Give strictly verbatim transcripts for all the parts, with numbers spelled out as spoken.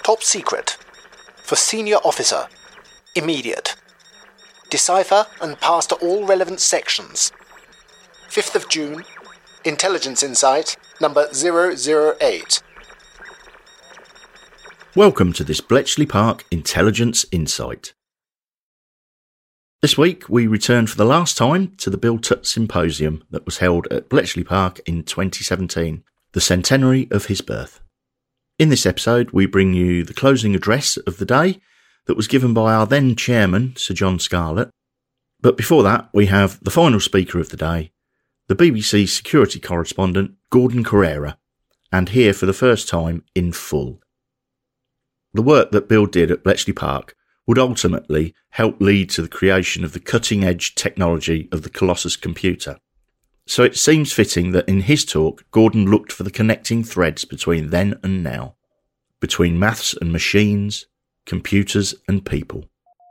Top secret. For senior officer. Immediate. Decipher and pass to all relevant sections. fifth of June. Intelligence Insight, number zero zero eight. Welcome to this Bletchley Park Intelligence Insight. This week we return for the last time to the Bill Tutt Symposium that was held at Bletchley Park in twenty seventeen, the centenary of his birth. In this episode we bring you the closing address of the day that was given by our then chairman, Sir John Scarlett. But before that we have the final speaker of the day, the B B C security correspondent Gordon Corera, and here for the first time in full. The work that Bill did at Bletchley Park would ultimately help lead to the creation of the cutting-edge technology of the Colossus computer. So it seems fitting that in his talk, Gordon looked for the connecting threads between then and now, between maths and machines, computers and people.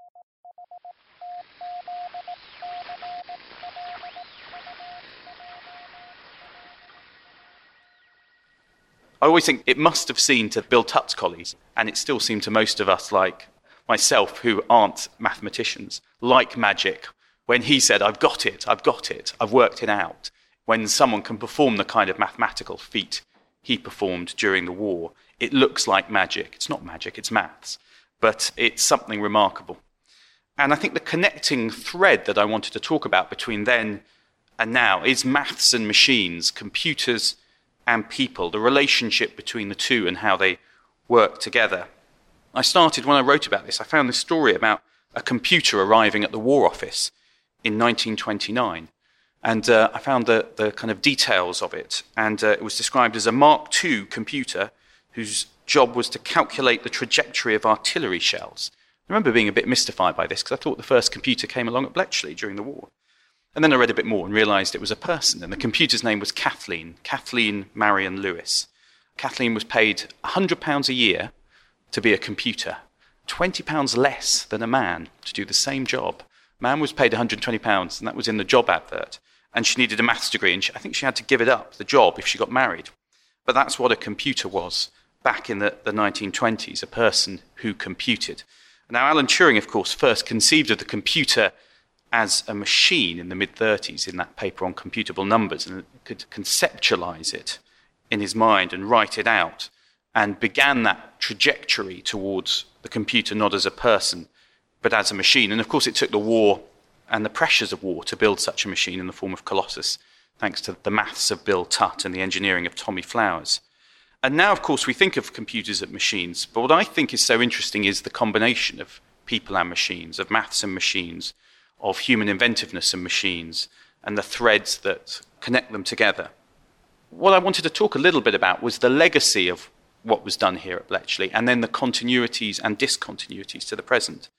I always think it must have seemed to Bill Tutt's colleagues, and it still seemed to most of us, like myself, who aren't mathematicians, like magic. When he said, I've got it, I've got it, I've worked it out. When someone can perform the kind of mathematical feat he performed during the war, it looks like magic. It's not magic, it's maths. But it's something remarkable. And I think the connecting thread that I wanted to talk about between then and now is maths and machines, computers and people, the relationship between the two and how they work together. I started, when I wrote about this, I found this story about a computer arriving at the War Office in nineteen twenty-nine. And uh, I found the, the kind of details of it. And uh, it was described as a Mark two computer whose job was to calculate the trajectory of artillery shells. I remember being a bit mystified by this because I thought the first computer came along at Bletchley during the war. And then I read a bit more and realised it was a person. And the computer's name was Kathleen, Kathleen Marion Lewis. Kathleen was paid one hundred pounds a year to be a computer, twenty pounds less than a man to do the same job. Man was paid one hundred twenty pounds, and that was in the job advert. And she needed a maths degree, and she, I think she had to give it up, the job, if she got married. But that's what a computer was back in the, the nineteen twenties, a person who computed. Now, Alan Turing, of course, first conceived of the computer as a machine in the mid-thirties in that paper on computable numbers, and could conceptualize it in his mind and write it out, and began that trajectory towards the computer not as a person, but as a machine. And of course it took the war and the pressures of war to build such a machine in the form of Colossus, thanks to the maths of Bill Tutt and the engineering of Tommy Flowers. And now, of course, we think of computers as machines, but what I think is so interesting is the combination of people and machines, of maths and machines, of human inventiveness and machines, and the threads that connect them together. What I wanted to talk a little bit about was the legacy of what was done here at Bletchley, and then the continuities and discontinuities to the present.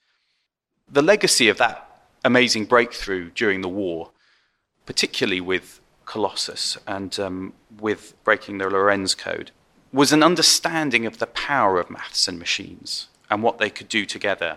The legacy of that amazing breakthrough during the war, particularly with Colossus and um, with breaking the Lorenz code, was an understanding of the power of maths and machines and what they could do together.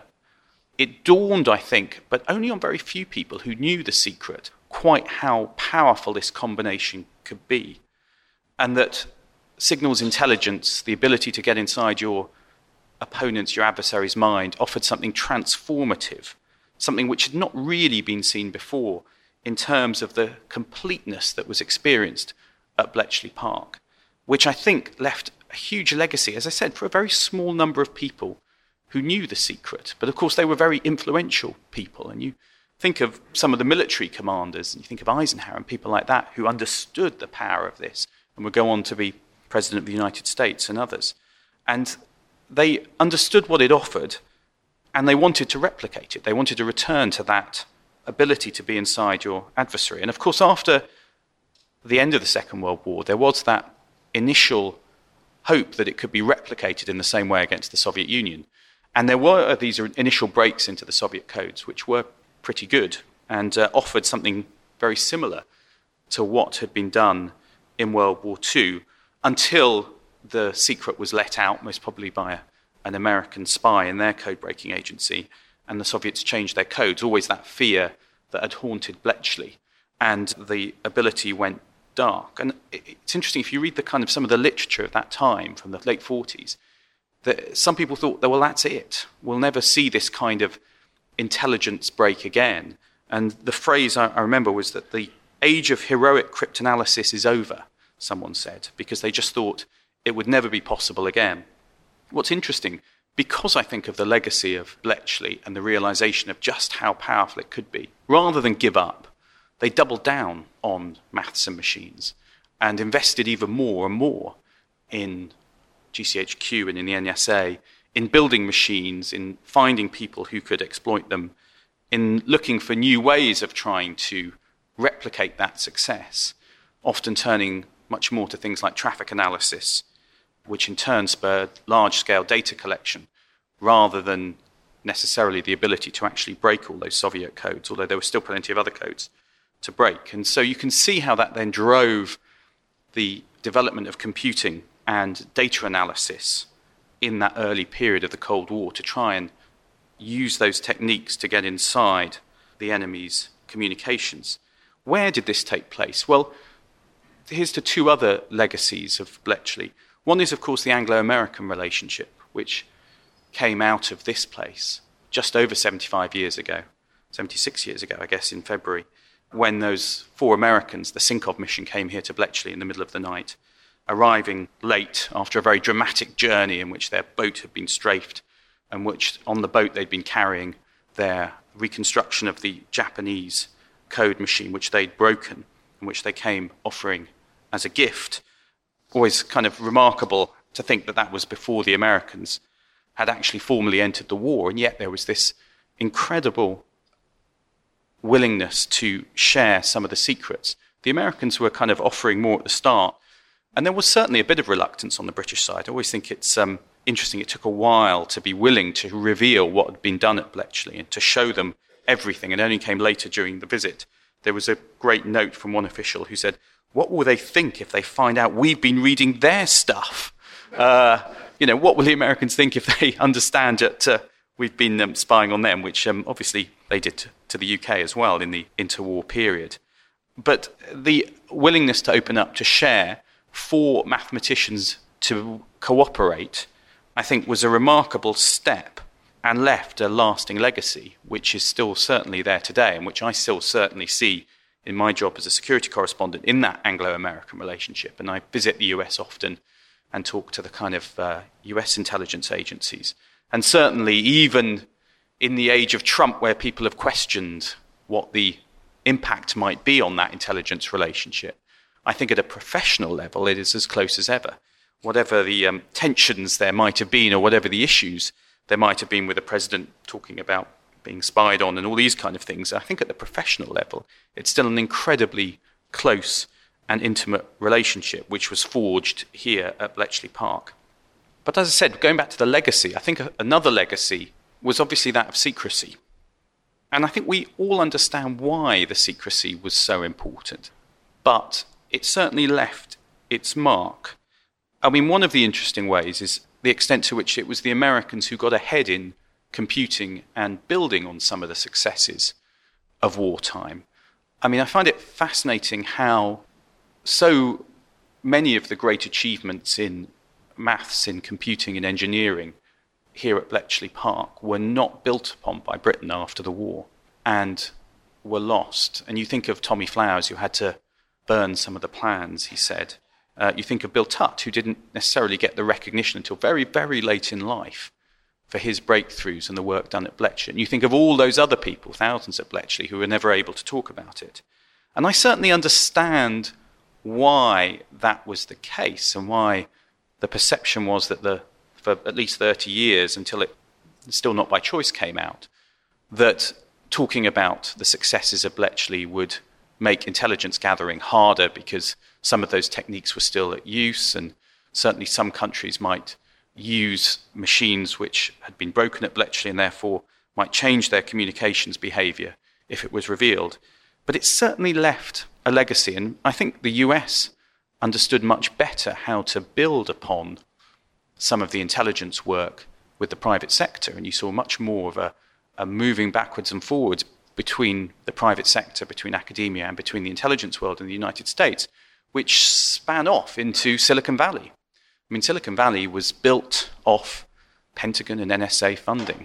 It dawned, I think, but only on very few people who knew the secret, quite how powerful this combination could be. And that signals intelligence, the ability to get inside your opponent's, your adversary's mind, offered something transformative, something which had not really been seen before in terms of the completeness that was experienced at Bletchley Park, which I think left a huge legacy, as I said, for a very small number of people who knew the secret. But of course they were very influential people, and you think of some of the military commanders, and you think of Eisenhower and people like that who understood the power of this and would go on to be President of the United States and others. And they understood what it offered, and they wanted to replicate it. They wanted to return to that ability to be inside your adversary. And of course, after the end of the Second World War, there was that initial hope that it could be replicated in the same way against the Soviet Union. And there were these initial breaks into the Soviet codes, which were pretty good and uh, offered something very similar to what had been done in World War Two, until the secret was let out, most probably by a, an American spy in their code-breaking agency, and the Soviets changed their codes. Always that fear that had haunted Bletchley, and the ability went dark. And it's interesting, if you read the kind of some of the literature of that time, from the late forties, that some people thought that, well, that's it. We'll never see this kind of intelligence break again. And the phrase I, I remember was that the age of heroic cryptanalysis is over, someone said, because they just thought it would never be possible again. What's interesting, because I think of the legacy of Bletchley and the realization of just how powerful it could be, rather than give up, they doubled down on maths and machines and invested even more and more in G C H Q and in the N S A, in building machines, in finding people who could exploit them, in looking for new ways of trying to replicate that success, often turning much more to things like traffic analysis, which in turn spurred large-scale data collection, rather than necessarily the ability to actually break all those Soviet codes, although there were still plenty of other codes to break. And so you can see how that then drove the development of computing and data analysis in that early period of the Cold War to try and use those techniques to get inside the enemy's communications. Where did this take place? Well, here's to two other legacies of Bletchley. One is, of course, the Anglo-American relationship, which came out of this place just over seventy-five years ago, seventy-six years ago, I guess, in February, when those four Americans, the Sinkov mission, came here to Bletchley in the middle of the night, arriving late after a very dramatic journey in which their boat had been strafed, and which on the boat they'd been carrying their reconstruction of the Japanese code machine, which they'd broken, and which they came offering as a gift. Always kind of remarkable to think that that was before the Americans had actually formally entered the war, and yet there was this incredible willingness to share some of the secrets. The Americans were kind of offering more at the start, and there was certainly a bit of reluctance on the British side. I always think it's um, interesting. It took a while to be willing to reveal what had been done at Bletchley and to show them everything. It only came later during the visit. There was a great note from one official who said, "What will they think if they find out we've been reading their stuff? Uh, you know, what will the Americans think if they understand that uh, we've been um, spying on them?" Which um, obviously they did to, to the U K as well in the interwar period. But the willingness to open up, to share, for mathematicians to cooperate, I think was a remarkable step and left a lasting legacy, which is still certainly there today, and which I still certainly see in my job as a security correspondent in that Anglo-American relationship. And I visit the U S often and talk to the kind of uh, U S intelligence agencies. And certainly even in the age of Trump, where people have questioned what the impact might be on that intelligence relationship, I think at a professional level it is as close as ever. Whatever the um, tensions there might have been, or whatever the issues there might have been with the president talking about being spied on and all these kind of things, I think at the professional level it's still an incredibly close and intimate relationship which was forged here at Bletchley Park. But as I said, going back to the legacy, I think another legacy was obviously that of secrecy. And I think we all understand why the secrecy was so important. But it certainly left its mark. I mean, one of the interesting ways is the extent to which it was the Americans who got ahead in computing and building on some of the successes of wartime. I mean, I find it fascinating how so many of the great achievements in maths, in computing and engineering here at Bletchley Park were not built upon by Britain after the war and were lost. And you think of Tommy Flowers, who had to burn some of the plans, he said. Uh, you think of Bill Tutte, who didn't necessarily get the recognition until very, very late in life for his breakthroughs and the work done at Bletchley. And you think of all those other people, thousands at Bletchley, who were never able to talk about it. And I certainly understand why that was the case and why the perception was that the, for at least thirty years, until it, still not by choice, came out, that talking about the successes of Bletchley would make intelligence gathering harder because some of those techniques were still at use, and certainly some countries might use machines which had been broken at Bletchley and therefore might change their communications behavior if it was revealed. But it certainly left a legacy, and I think the U S understood much better how to build upon some of the intelligence work with the private sector, and you saw much more of a, a moving backwards and forwards between the private sector, between academia, and between the intelligence world in the United States, which span off into Silicon Valley. I mean, Silicon Valley was built off Pentagon and N S A funding.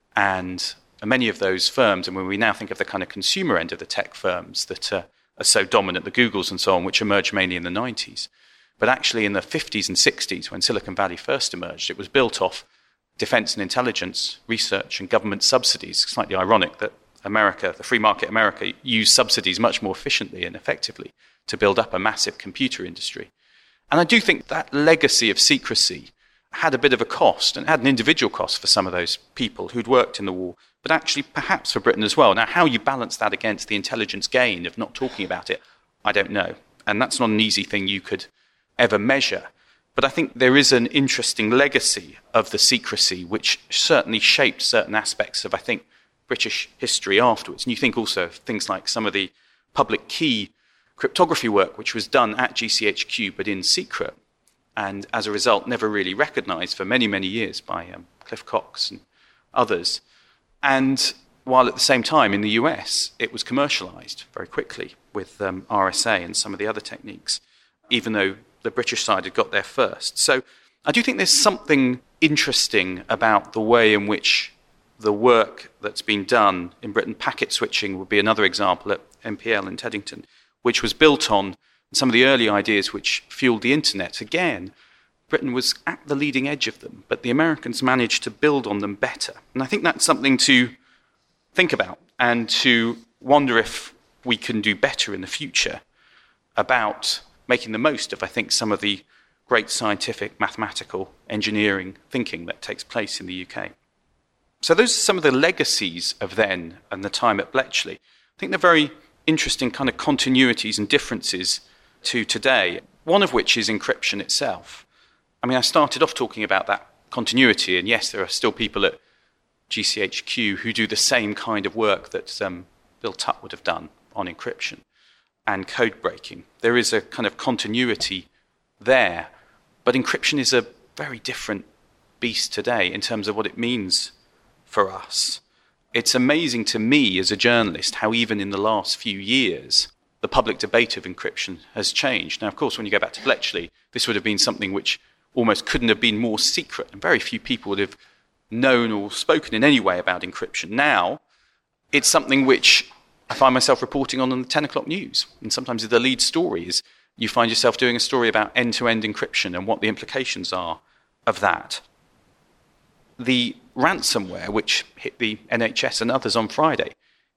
And many of those firms, and when we now think of the kind of consumer end of the tech firms that uh, are so dominant, the Googles and so on, which emerged mainly in the nineties. But actually in the fifties and sixties, when Silicon Valley first emerged, it was built off defense and intelligence research and government subsidies. Slightly ironic that America, the free market America, used subsidies much more efficiently and effectively to build up a massive computer industry. And I do think that legacy of secrecy had a bit of a cost, and had an individual cost for some of those people who'd worked in the war, but actually perhaps for Britain as well. Now, how you balance that against the intelligence gain of not talking about it, I don't know. And that's not an easy thing you could ever measure. But I think there is an interesting legacy of the secrecy, which certainly shaped certain aspects of, I think, British history afterwards. And you think also of things like some of the public key cryptography work, which was done at G C H Q, but in secret, and as a result, never really recognised for many, many years by um, Cliff Cox and others. And while at the same time in the U S, it was commercialised very quickly with um, R S A and some of the other techniques, even though the British side had got there first. So I do think there's something interesting about the way in which the work that's been done in Britain, packet switching would be another example at M P L in Teddington, which was built on some of the early ideas which fueled the internet. Again, Britain was at the leading edge of them, but the Americans managed to build on them better. And I think that's something to think about and to wonder if we can do better in the future about making the most of, I think, some of the great scientific, mathematical, engineering thinking that takes place in the U K. So those are some of the legacies of then and the time at Bletchley. I think they're very interesting kind of continuities and differences to today, one of which is encryption itself. I mean, I started off talking about that continuity, and yes, there are still people at G C H Q who do the same kind of work that um, Bill Tutt would have done on encryption and code breaking. There is a kind of continuity there, but encryption is a very different beast today in terms of what it means for us. It's amazing to me as a journalist how even in the last few years, the public debate of encryption has changed. Now, of course, when you go back to Bletchley, this would have been something which almost couldn't have been more secret, and very few people would have known or spoken in any way about encryption. Now, it's something which I find myself reporting on in the ten o'clock news, and sometimes the lead story is you find yourself doing a story about end-to-end encryption and what the implications are of that. The ransomware, which hit the N H S and others on Friday,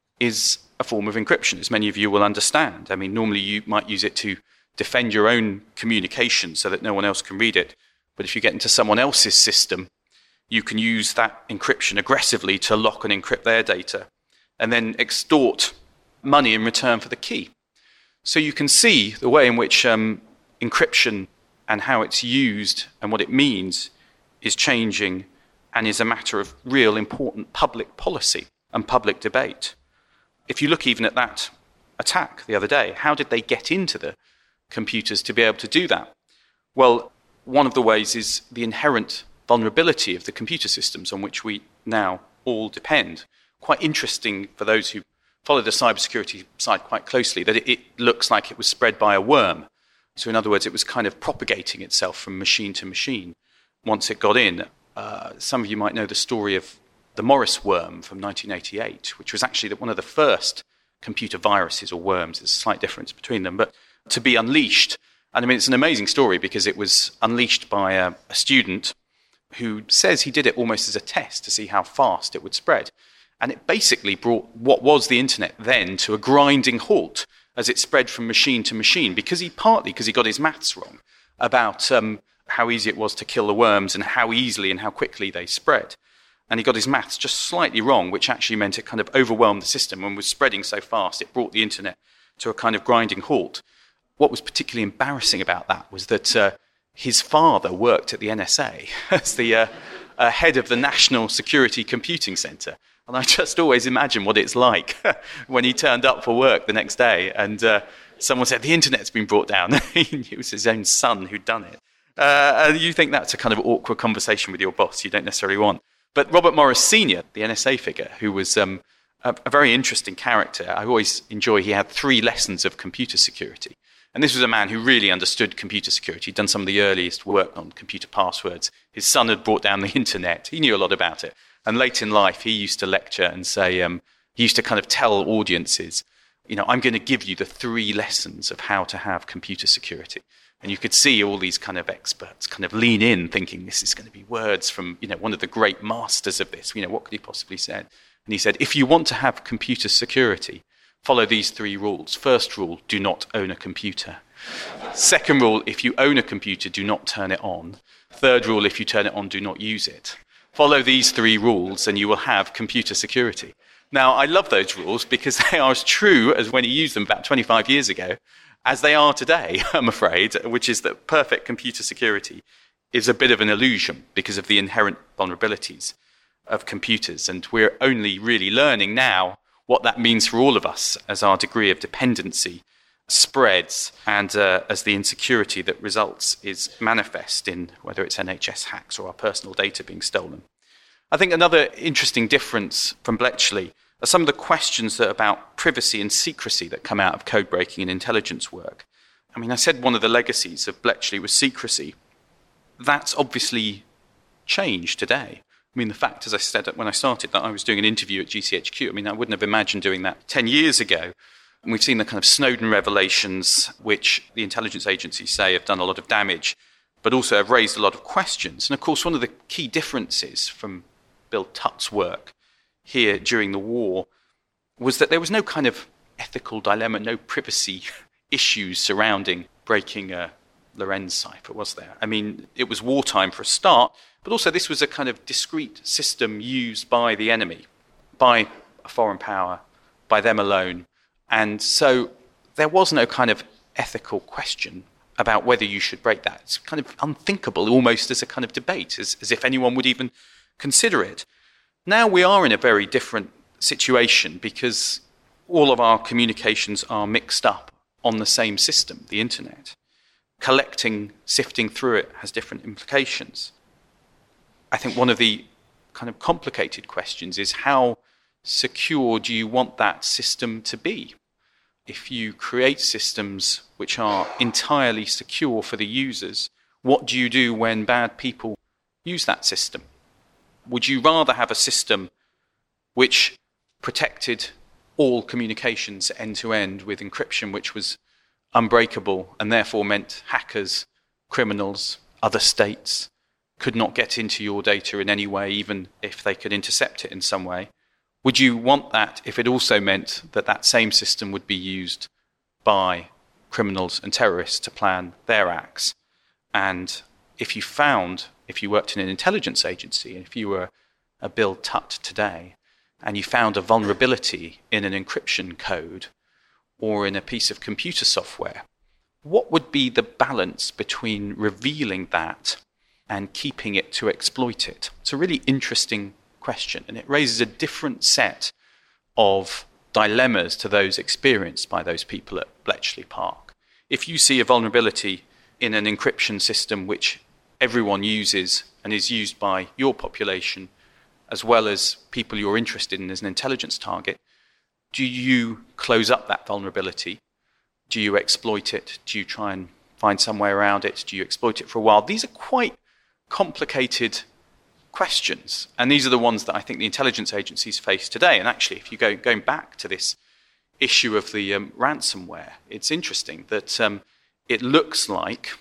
is a form of encryption, as many of you will understand. I mean, normally you might use it to defend your own communication so that no one else can read it. But if you get into someone else's system, you can use that encryption aggressively to lock and encrypt their data and then extort money in return for the key. So you can see the way in which um, encryption and how it's used and what it means is changing and is a matter of real important public policy and public debate. If you look even at that attack the other day, how did they get into the computers to be able to do that? Well, one of the ways is the inherent vulnerability of the computer systems on which we now all depend. Quite interesting for those who follow the cybersecurity side quite closely, that it, it looks like it was spread by a worm. So in other words, it was kind of propagating itself from machine to machine once it got in. Uh, some of you might know the story of the Morris worm from nineteen eighty-eight, which was actually one of the first computer viruses or worms. There's a slight difference between them, but to be unleashed. And I mean, it's an amazing story because it was unleashed by a, a student who says he did it almost as a test to see how fast it would spread. And it basically brought what was the internet then to a grinding halt as it spread from machine to machine, because he partly because he got his maths wrong about um, how easy it was to kill the worms and how easily and how quickly they spread. And he got his maths just slightly wrong, which actually meant it kind of overwhelmed the system and was spreading so fast it brought the internet to a kind of grinding halt. What was particularly embarrassing about that was that uh, his father worked at the N S A as the uh, uh, head of the National Security Computing Centre. And I just always imagine what it's like when he turned up for work the next day and uh, someone said, the internet's been brought down. He knew it was his own son who'd done it. Uh, and you think that's a kind of awkward conversation with your boss you don't necessarily want. But Robert Morris Senior, the N S A figure, who was um, a, a very interesting character, I always enjoy, he had three lessons of computer security. And this was a man who really understood computer security. He'd done some of the earliest work on computer passwords. His son had brought down the internet. He knew a lot about it. And late in life, he used to lecture and say, um, he used to kind of tell audiences, you know, I'm going to give you the three lessons of how to have computer security. And you could see all these kind of experts kind of lean in thinking this is going to be words from, you know, one of the great masters of this. You know, what could he possibly say? And he said, if you want to have computer security, follow these three rules. First rule, do not own a computer. Second rule, if you own a computer, do not turn it on. Third rule, if you turn it on, do not use it. Follow these three rules and you will have computer security. Now, I love those rules because they are as true as when he used them about twenty-five years ago as they are today, I'm afraid, which is that perfect computer security is a bit of an illusion because of the inherent vulnerabilities of computers. And we're only really learning now what that means for all of us as our degree of dependency spreads and uh, as the insecurity that results is manifest in whether it's N H S hacks or our personal data being stolen. I think another interesting difference from Bletchley are some of the questions that are about privacy and secrecy that come out of code breaking and intelligence work. I mean, I said one of the legacies of Bletchley was secrecy. That's obviously changed today. I mean, the fact, as I said when I started, that I was doing an interview at G C H Q, I mean, I wouldn't have imagined doing that ten years ago. And we've seen the kind of Snowden revelations, which the intelligence agencies say have done a lot of damage, but also have raised a lot of questions. And of course, one of the key differences from Bill Tutt's work here during the war was that there was no kind of ethical dilemma, no privacy issues surrounding breaking a Lorenz cipher, was there? I mean, it was wartime for a start, but also this was a kind of discrete system used by the enemy, by a foreign power, by them alone. And so there was no kind of ethical question about whether you should break that. It's kind of unthinkable, almost as a kind of debate, as, as if anyone would even consider it. Now we are in a very different situation because all of our communications are mixed up on the same system, the internet. Collecting, sifting through it has different implications. I think one of the kind of complicated questions is how secure do you want that system to be? If you create systems which are entirely secure for the users, what do you do when bad people use that system? Would you rather have a system which protected all communications end-to-end with encryption which was unbreakable and therefore meant hackers, criminals, other states could not get into your data in any way, even if they could intercept it in some way? Would you want that if it also meant that that same system would be used by criminals and terrorists to plan their acts? And if you found, if you worked in an intelligence agency, if you were a Bill Tutt today, and you found a vulnerability in an encryption code or in a piece of computer software, what would be the balance between revealing that and keeping it to exploit it? It's a really interesting question, and it raises a different set of dilemmas to those experienced by those people at Bletchley Park. If you see a vulnerability in an encryption system which everyone uses and is used by your population as well as people you're interested in as an intelligence target, do you close up that vulnerability? Do you exploit it? Do you try and find some way around it? Do you exploit it for a while? These are quite complicated questions, and these are the ones that I think the intelligence agencies face today. And actually, if you go going back to this issue of the um, ransomware, it's interesting that um, it looks like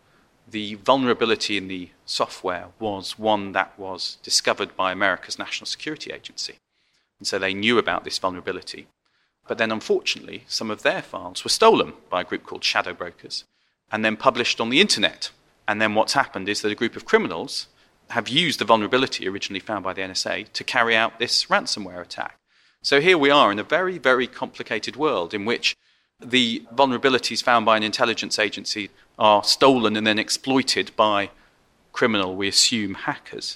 the vulnerability in the software was one that was discovered by America's National Security Agency, and so they knew about this vulnerability. But then, unfortunately, some of their files were stolen by a group called Shadow Brokers and then published on the internet. And then what's happened is that a group of criminals have used the vulnerability originally found by the N S A to carry out this ransomware attack. So here we are in a very, very complicated world in which the vulnerabilities found by an intelligence agency are stolen and then exploited by criminal, we assume, hackers.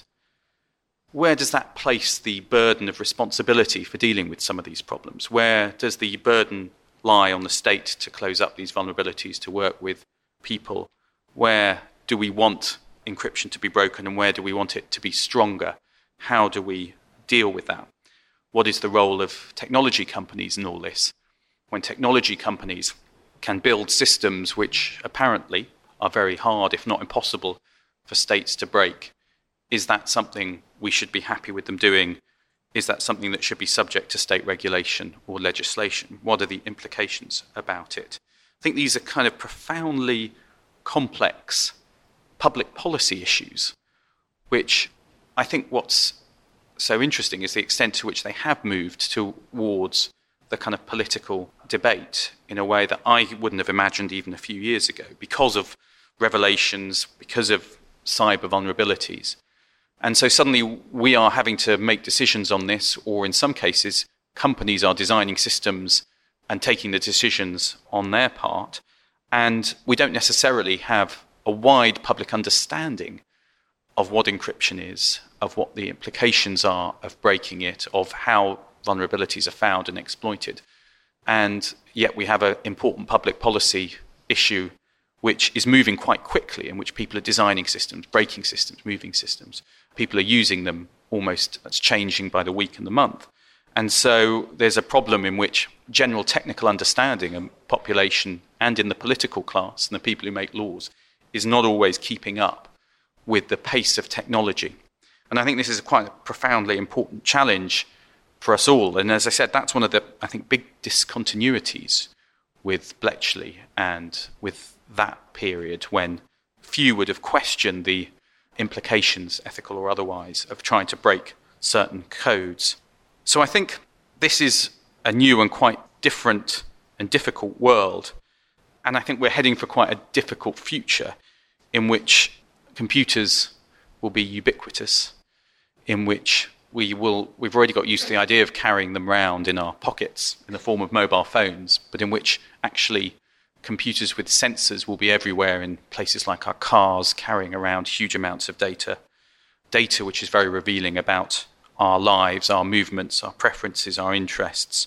Where does that place the burden of responsibility for dealing with some of these problems? Where does the burden lie on the state to close up these vulnerabilities, to work with people? Where do we want encryption to be broken and where do we want it to be stronger? How do we deal with that? What is the role of technology companies in all this? When technology companies can build systems which apparently are very hard, if not impossible, for states to break. Is that something we should be happy with them doing? Is that something that should be subject to state regulation or legislation? What are the implications about it? I think these are kind of profoundly complex public policy issues, which I think what's so interesting is the extent to which they have moved towards the kind of political debate in a way that I wouldn't have imagined even a few years ago, because of revelations, because of cyber vulnerabilities. And so suddenly we are having to make decisions on this, or in some cases, companies are designing systems and taking the decisions on their part. And we don't necessarily have a wide public understanding of what encryption is, of what the implications are of breaking it, of how vulnerabilities are found and exploited. And yet we have an important public policy issue which is moving quite quickly, in which people are designing systems, breaking systems, moving systems. People are using them almost, it's changing by the week and the month. And so there's a problem in which general technical understanding of population and in the political class and the people who make laws is not always keeping up with the pace of technology. And I think this is a quite profoundly important challenge for us all. And as I said, that's one of the, I think, big discontinuities with Bletchley and with that period when few would have questioned the implications, ethical or otherwise, of trying to break certain codes. So I think this is a new and quite different and difficult world. And I think we're heading for quite a difficult future in which computers will be ubiquitous, in which we will, we've already got used to the idea of carrying them around in our pockets in the form of mobile phones, but in which actually computers with sensors will be everywhere in places like our cars, carrying around huge amounts of data, data which is very revealing about our lives, our movements, our preferences, our interests,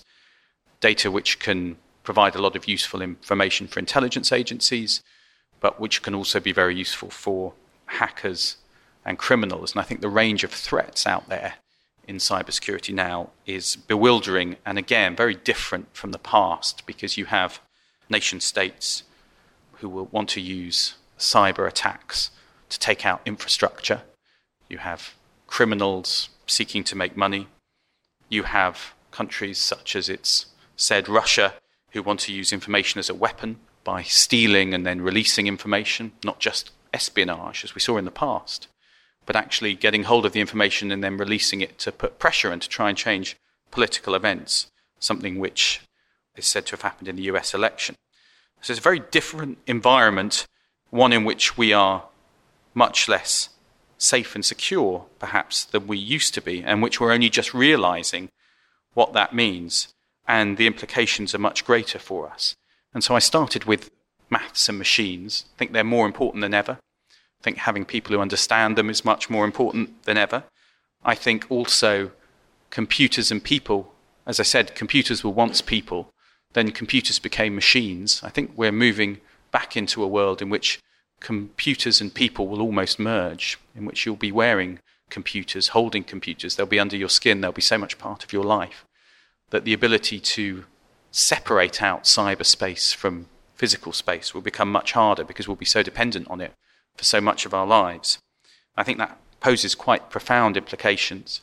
data which can provide a lot of useful information for intelligence agencies, but which can also be very useful for hackers and criminals. And I think the range of threats out there in cybersecurity now is bewildering and, again, very different from the past, because you have nation states who will want to use cyber attacks to take out infrastructure. You have criminals seeking to make money. You have countries such as it's said Russia who want to use information as a weapon by stealing and then releasing information, not just espionage as we saw in the past, but actually getting hold of the information and then releasing it to put pressure and to try and change political events, something which is said to have happened in the U S election. So it's a very different environment, one in which we are much less safe and secure, perhaps, than we used to be, and which we're only just realizing what that means, and the implications are much greater for us. And so I started with maths and machines. I think they're more important than ever. I think having people who understand them is much more important than ever. I think also computers and people, as I said, computers were once people, then computers became machines. I think we're moving back into a world in which computers and people will almost merge, in which you'll be wearing computers, holding computers, they'll be under your skin, they'll be so much part of your life, that the ability to separate out cyberspace from physical space will become much harder because we'll be so dependent on it for so much of our lives. I think that poses quite profound implications.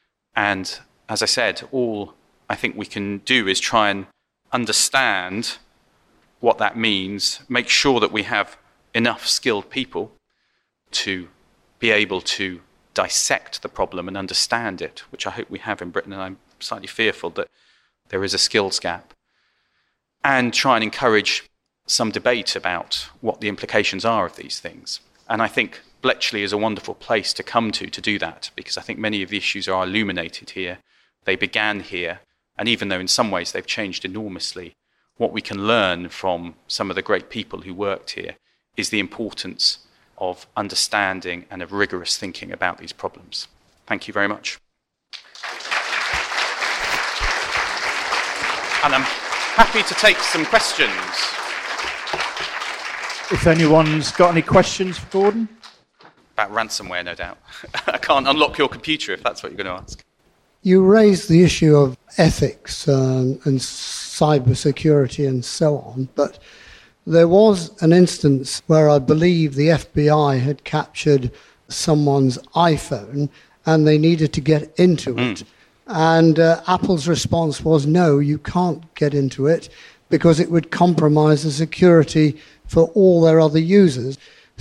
And as I said, all I think we can do is try and understand what that means, make sure that we have enough skilled people to be able to dissect the problem and understand it, which I hope we have in Britain, and I'm slightly fearful that there is a skills gap, and try and encourage some debate about what the implications are of these things. And I think Bletchley is a wonderful place to come to to do that, because I think many of the issues are illuminated here. They began here. And even though in some ways they've changed enormously, what we can learn from some of the great people who worked here is the importance of understanding and of rigorous thinking about these problems. Thank you very much. And I'm happy to take some questions. If anyone's got any questions for Gordon? About ransomware, no doubt. I can't unlock your computer if that's what you're going to ask. You raised the issue of ethics um, and cybersecurity and so on. But there was an instance where I believe the F B I had captured someone's iPhone and they needed to get into it. Mm. And uh, Apple's response was, no, you can't get into it because it would compromise the security for all their other users.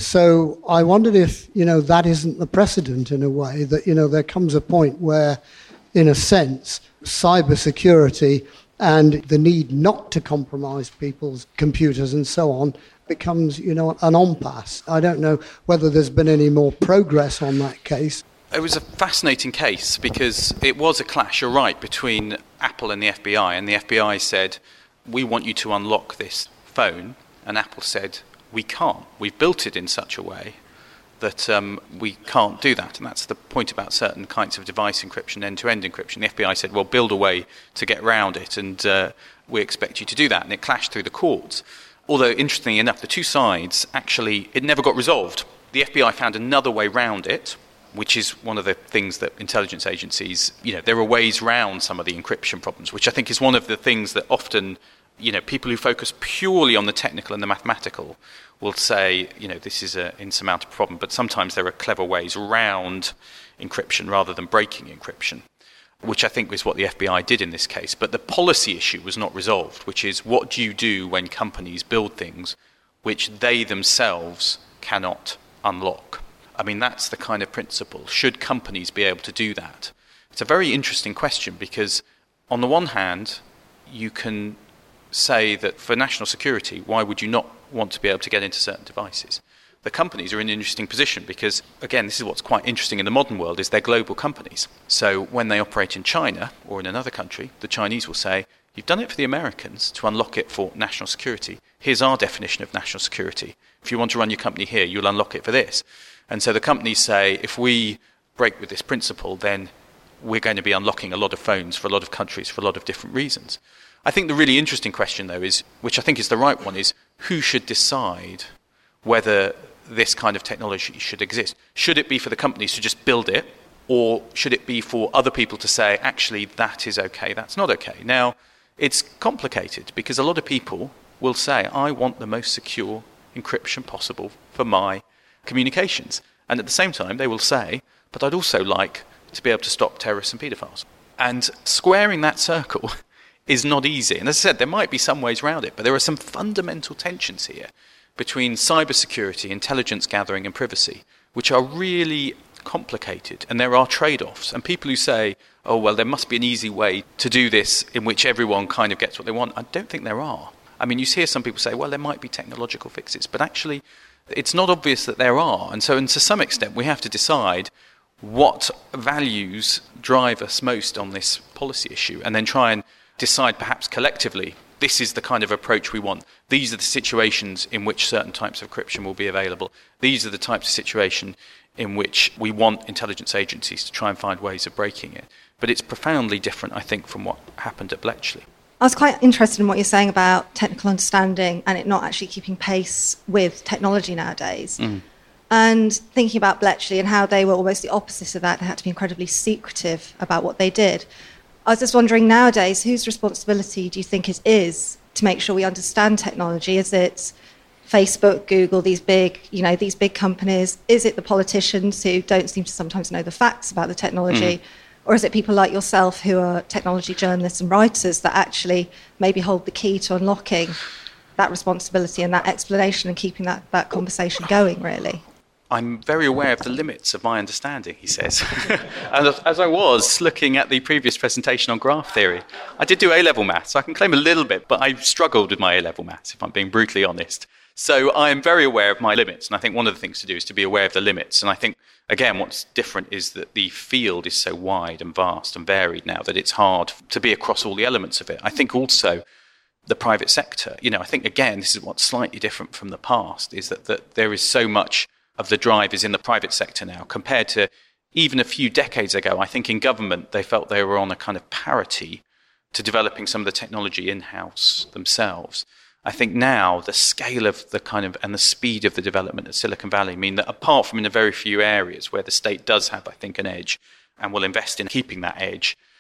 So I wondered if, you know, that isn't the precedent in a way, that, you know, there comes a point where, in a sense, cybersecurity and the need not to compromise people's computers and so on becomes, you know, an impasse. I don't know whether there's been any more progress on that case. It was a fascinating case because it was a clash, you're right, between Apple and the F B I. And the F B I said, we want you to unlock this phone. And Apple said, we can't. We've built it in such a way that um, we can't do that. And that's the point about certain kinds of device encryption, end-to-end encryption. The F B I said, well, build a way to get around it, and uh, we expect you to do that. And it clashed through the courts. Although, interestingly enough, the two sides, actually, it never got resolved. The F B I found another way round it, which is one of the things that intelligence agencies, you know, there are ways round some of the encryption problems, which I think is one of the things that often, you know, people who focus purely on the technical and the mathematical will say, you know, this is an insurmountable problem, but sometimes there are clever ways around encryption rather than breaking encryption, which I think is what the F B I did in this case. But the policy issue was not resolved, which is what do you do when companies build things which they themselves cannot unlock? I mean, that's the kind of principle. Should companies be able to do that? It's a very interesting question because, on the one hand, you can say that for national security, why would you not want to be able to get into certain devices? The companies are in an interesting position because, again, this is what's quite interesting in the modern world, is they're global companies. So when they operate in China or in another country, the Chinese will say, you've done it for the Americans to unlock it for national security. Here's our definition of national security. If you want to run your company here, you'll unlock it for this. And so the companies say, if we break with this principle, then we're going to be unlocking a lot of phones for a lot of countries for a lot of different reasons. I think the really interesting question, though, is, which I think is the right one, is who should decide whether this kind of technology should exist? Should it be for the companies to just build it, or should it be for other people to say, actually, that is okay, that's not okay? Now, it's complicated because a lot of people will say, I want the most secure encryption possible for my communications. And at the same time, they will say, but I'd also like to be able to stop terrorists and paedophiles. And squaring that circle is not easy. And as I said, there might be some ways around it, but there are some fundamental tensions here between cybersecurity, intelligence gathering, and privacy, which are really complicated. And there are trade-offs. And people who say, oh, well, there must be an easy way to do this in which everyone kind of gets what they want, I don't think there are. I mean, you hear some people say, well, there might be technological fixes, but actually it's not obvious that there are. And so, and to some extent, we have to decide what values drive us most on this policy issue and then try and decide perhaps collectively, this is the kind of approach we want. These are the situations in which certain types of encryption will be available. These are the types of situation in which we want intelligence agencies to try and find ways of breaking it. But it's profoundly different, I think, from what happened at Bletchley. I was quite interested in what you're saying about technical understanding and it not actually keeping pace with technology nowadays. Mm. And thinking about Bletchley and how they were almost the opposite of that. They had to be incredibly secretive about what they did. I was just wondering nowadays, whose responsibility do you think it is to make sure we understand technology? Is it Facebook, Google, these big, you know, these big companies? Is it the politicians who don't seem to sometimes know the facts about the technology? Mm. Or is it people like yourself who are technology journalists and writers that actually maybe hold the key to unlocking that responsibility and that explanation and keeping that, that conversation going, really? I'm very aware of the limits of my understanding, he says. And as I was looking at the previous presentation on graph theory, I did do A-level maths, so I can claim a little bit, but I struggled with my A-level maths, if I'm being brutally honest. So I am very aware of my limits, and I think one of the things to do is to be aware of the limits. And I think, again, what's different is that the field is so wide and vast and varied now that it's hard to be across all the elements of it. I think also the private sector, you know, I think, again, this is what's slightly different from the past, is that, that there is so much of the drive is in the private sector now compared to even a few decades ago. I think in government, they felt they were on a kind of parity to developing some of the technology in-house themselves. I think now the scale of the kind of and the speed of the development at Silicon Valley mean that apart from in a very few areas where the state does have, I think, an edge and will invest in keeping that edge,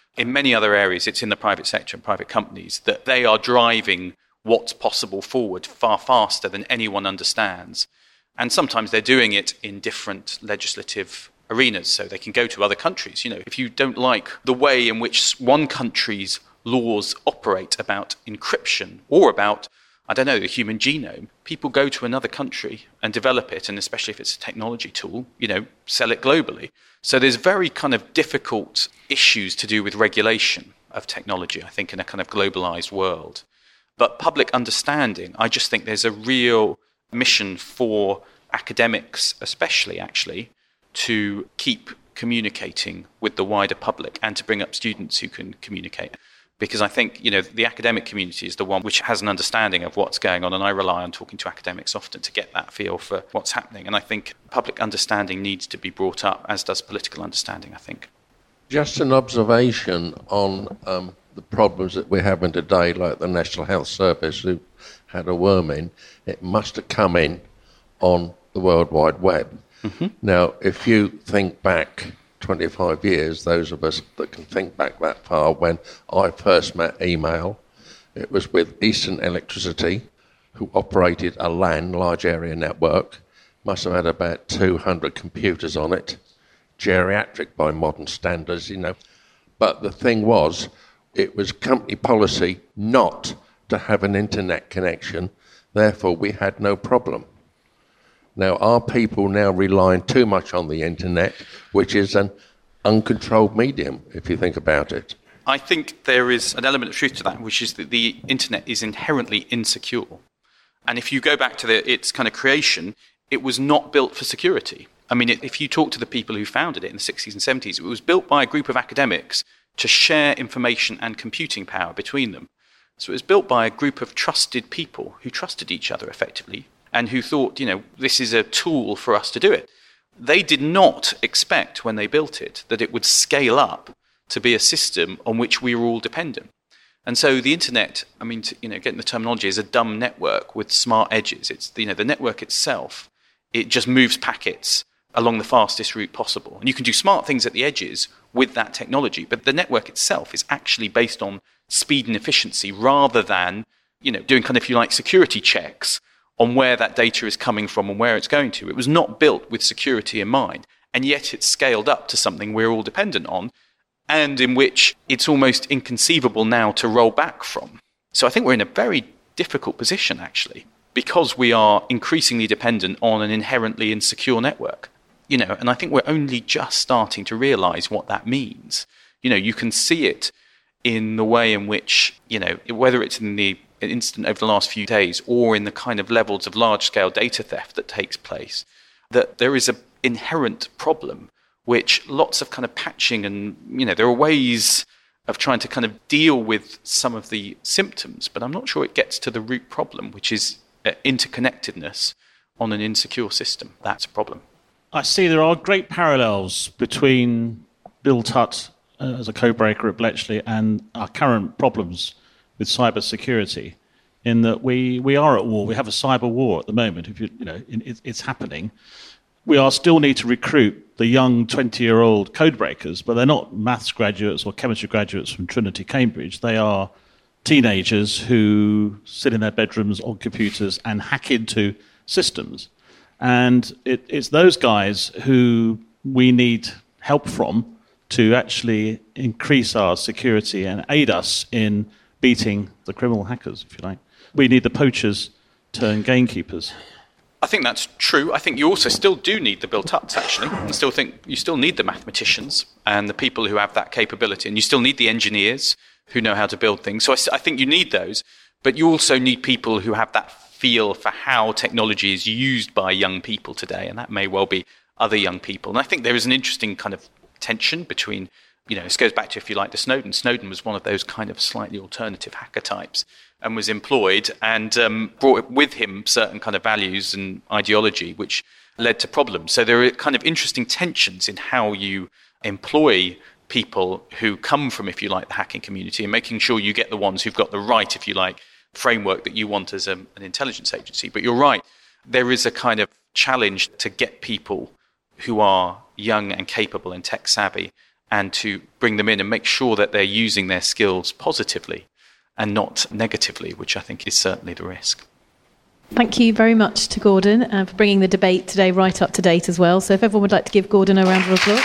In many other areas, it's in the private sector and private companies that they are driving what's possible forward far faster than anyone understands. And sometimes they're doing it in different legislative arenas, so they can go to other countries. You know, if you don't like the way in which one country's laws operate about encryption or about, I don't know, the human genome, people go to another country and develop it, and especially if it's a technology tool, you know, sell it globally. So there's very kind of difficult issues to do with regulation of technology, I think, in a kind of globalized world. But public understanding, I just think there's a real mission for academics, especially actually, to keep communicating with the wider public and to bring up students who can communicate. Because I think, you know, the academic community is the one which has an understanding of what's going on, and I rely on talking to academics often to get that feel for what's happening. And I think public understanding needs to be brought up, as does political understanding, I think. Just an observation on um, the problems that we're having today, like the National Health Service, who had a worm in. It must have come in on the World Wide Web. Mm-hmm. Now, if you think back twenty-five years, those of us that can think back that far, when I first met email, it was with Eastern Electricity, who operated a LAN, large area network, must have had about two hundred computers on it, geriatric by modern standards, you know. But the thing was, it was company policy not to have an internet connection, therefore we had no problem. Now, are people now relying too much on the internet, which is an uncontrolled medium, if you think about it? I think there is an element of truth to that, which is that the internet is inherently insecure. And if you go back to the, its kind of creation, it was not built for security. I mean, if you talk to the people who founded it in the sixties and seventies, it was built by a group of academics to share information and computing power between them. So it was built by a group of trusted people who trusted each other effectively, and who thought, you know, this is a tool for us to do it. They did not expect, when they built it, that it would scale up to be a system on which we were all dependent. And so the internet, I mean, to, you know, getting the terminology, is a dumb network with smart edges. It's, you know, the network itself, it just moves packets along the fastest route possible. And you can do smart things at the edges with that technology, but the network itself is actually based on speed and efficiency rather than, you know, doing kind of, if you like, security checks on where that data is coming from and where it's going to. It was not built with security in mind, and yet it's scaled up to something we're all dependent on, and in which it's almost inconceivable now to roll back from. So I think we're in a very difficult position, actually, because we are increasingly dependent on an inherently insecure network. You know, and I think we're only just starting to realize what that means. You know, you can see it in the way in which, you know, whether it's in the incident over the last few days or in the kind of levels of large-scale data theft that takes place, that there is an inherent problem which lots of kind of patching and, you know, there are ways of trying to kind of deal with some of the symptoms, but I'm not sure it gets to the root problem, which is uh, interconnectedness on an insecure system. That's a problem. I see there are great parallels between Bill Tutt uh, as a codebreaker at Bletchley and our current problems with cyber security, in that we, we are at war. We have a cyber war at the moment. If you, you know, it, it's happening. We are still need to recruit the young twenty-year-old codebreakers, but they're not maths graduates or chemistry graduates from Trinity, Cambridge. They are teenagers who sit in their bedrooms on computers and hack into systems. And it, it's those guys who we need help from to actually increase our security and aid us in beating the criminal hackers, if you like. We need the poachers turn gamekeepers. I think that's true. I think you also still do need the Bill Tutts, actually. I still think you still need the mathematicians and the people who have that capability. And you still need the engineers who know how to build things. So I, I think you need those. But you also need people who have that feel for how technology is used by young people today. And that may well be other young people. And I think there is an interesting kind of tension between, you know, this goes back to, if you like, the Snowden. Snowden was one of those kind of slightly alternative hacker types and was employed and um, brought with him certain kind of values and ideology, which led to problems. So there are kind of interesting tensions in how you employ people who come from, if you like, the hacking community, and making sure you get the ones who've got the right, if you like, framework that you want as a, an intelligence agency. But you're right, there is a kind of challenge to get people who are young and capable and tech savvy and to bring them in and make sure that they're using their skills positively and not negatively, which I think is certainly the risk. Thank you very much to Gordon uh, for bringing the debate today right up to date as well. So if everyone would like to give Gordon a round of applause.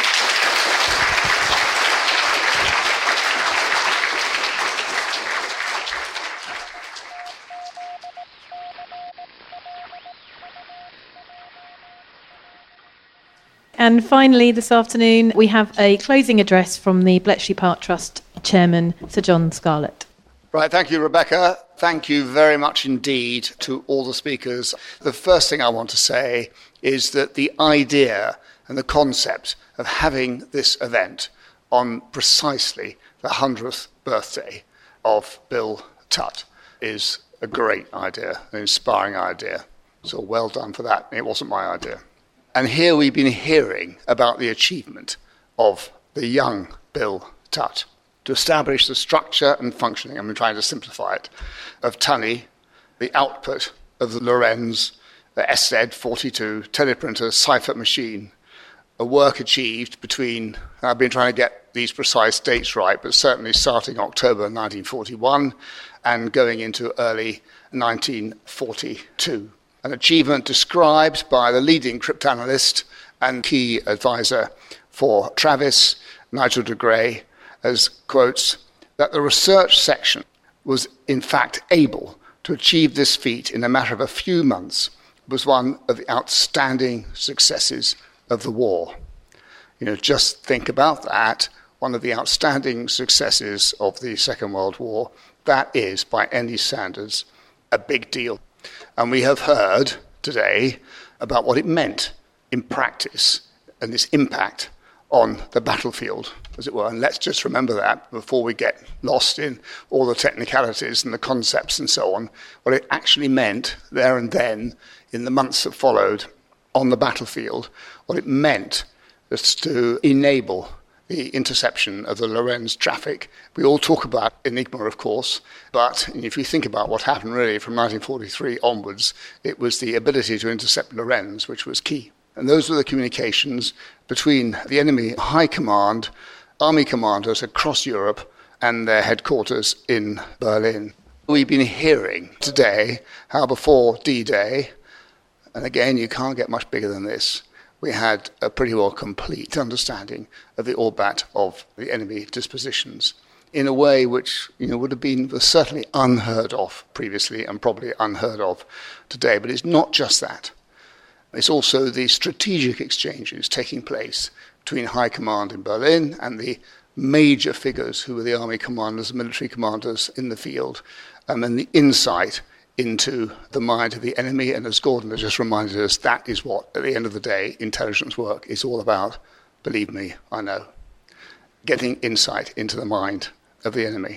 And finally, this afternoon, we have a closing address from the Bletchley Park Trust Chairman, Sir John Scarlett. Right, thank you, Rebecca. Thank you very much indeed to all the speakers. The first thing I want to say is that the idea and the concept of having this event on precisely the hundredth birthday of Bill Tutt is a great idea, an inspiring idea. So well done for that. It wasn't my idea. And here we've been hearing about the achievement of the young Bill Tutt to establish the structure and functioning, I'm trying to simplify it, of Tunny, the output of the Lorenz, the S Z forty-two teleprinter cipher machine, a work achieved between, I've been trying to get these precise dates right, but certainly starting October nineteen forty-one and going into early nineteen forty-two. An achievement described by the leading cryptanalyst and key advisor for Travis, Nigel de Grey, as quotes, that the research section was in fact able to achieve this feat in a matter of a few months was one of the outstanding successes of the war. You know, just think about that, one of the outstanding successes of the Second World War. That is, by any standards, a big deal. And we have heard today about what it meant in practice and this impact on the battlefield, as it were. And let's just remember that before we get lost in all the technicalities and the concepts and so on, what it actually meant there and then in the months that followed on the battlefield, what it meant was to enable the interception of the Lorenz traffic. We all talk about Enigma, of course, but if you think about what happened really from nineteen forty-three onwards, it was the ability to intercept Lorenz, which was key. And those were the communications between the enemy high command, army commanders across Europe, and their headquarters in Berlin. We've been hearing today how before D-Day, and again, you can't get much bigger than this, we had a pretty well complete understanding of the orbit of the enemy dispositions in a way which, you know, would have been was certainly unheard of previously and probably unheard of today. But it's not just that. It's also the strategic exchanges taking place between high command in Berlin and the major figures who were the army commanders, military commanders in the field, um, and the insight into the mind of the enemy. And as Gordon has just reminded us, that is what, at the end of the day, intelligence work is all about. Believe me, I know. Getting insight into the mind of the enemy.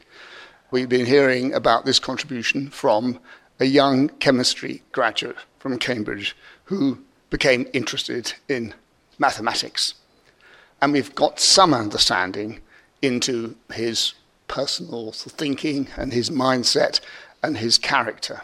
We've been hearing about this contribution from a young chemistry graduate from Cambridge who became interested in mathematics. And we've got some understanding into his personal thinking and his mindset and his character.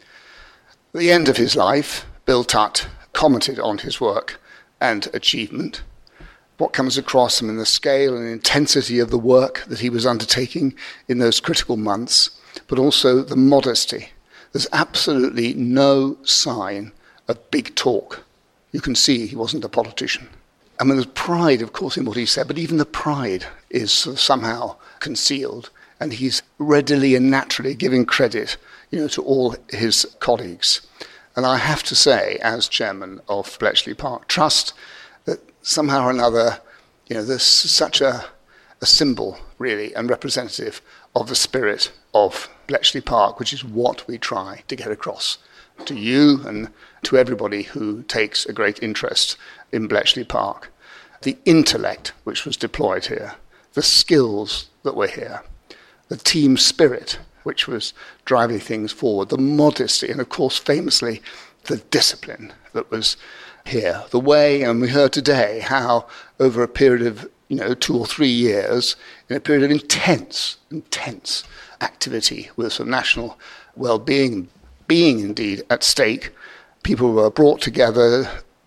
At the end of his life, Bill Tutt commented on his work and achievement, what comes across him in the scale and intensity of the work that he was undertaking in those critical months, but also the modesty. There's absolutely no sign of big talk. You can see he wasn't a politician. I mean, there's pride, of course, in what he said, but even the pride is sort of somehow concealed, and he's readily and naturally giving credit, you know, to all his colleagues. And I have to say, as chairman of Bletchley Park Trust, that somehow or another, you know, there's such a, a symbol, really, and representative of the spirit of Bletchley Park, which is what we try to get across to you and to everybody who takes a great interest in Bletchley Park. The intellect which was deployed here, the skills that were here, the team spirit which was driving things forward, the modesty, and of course, famously, the discipline that was here. The way, and we heard today how over a period of, you know, two or three years, in a period of intense, intense activity with some national well-being, being indeed at stake, people were brought together,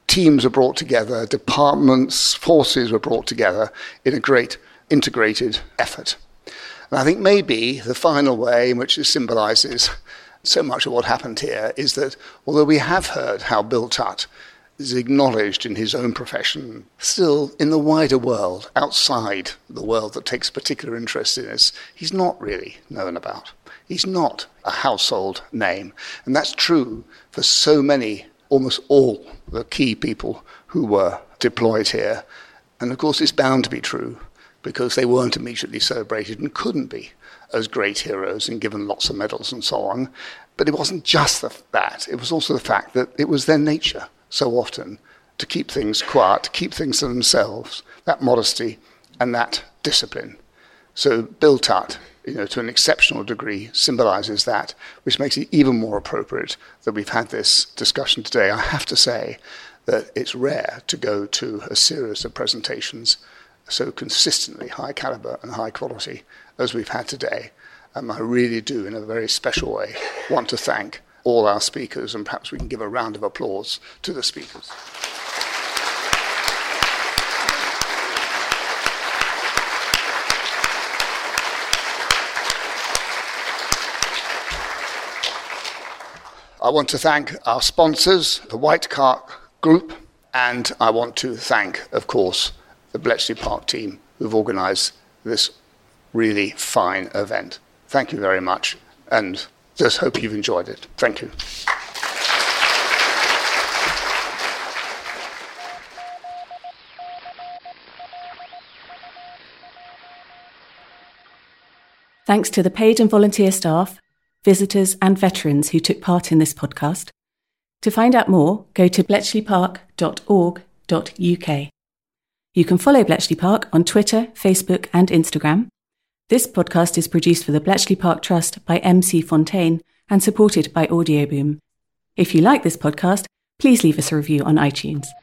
teams were brought together, departments, forces were brought together in a great integrated effort. And I think maybe the final way in which this symbolises so much of what happened here is that although we have heard how Bill Tutt is acknowledged in his own profession, still in the wider world, outside the world that takes particular interest in us, he's not really known about. He's not a household name. And that's true for so many, almost all the key people who were deployed here. And of course it's bound to be true because they weren't immediately celebrated and couldn't be as great heroes and given lots of medals and so on. But it wasn't just the, that. It was also the fact that it was their nature so often to keep things quiet, to keep things to themselves, that modesty and that discipline. So Bill Tutt, you know, to an exceptional degree, symbolises that, which makes it even more appropriate that we've had this discussion today. I have to say that it's rare to go to a series of presentations so consistently high caliber and high quality as we've had today. And I really do, in a very special way, want to thank all our speakers, and perhaps we can give a round of applause to the speakers. I want to thank our sponsors, the White Cart Group, and I want to thank, of course, the Bletchley Park team who've organised this really fine event. Thank you very much, and just hope you've enjoyed it. Thank you. Thanks to the paid and volunteer staff, visitors and veterans who took part in this podcast. To find out more, go to bletchley park dot org dot U K. You can follow Bletchley Park on Twitter, Facebook and Instagram. This podcast is produced for the Bletchley Park Trust by M C Fontaine and supported by Audioboom. If you like this podcast, please leave us a review on iTunes.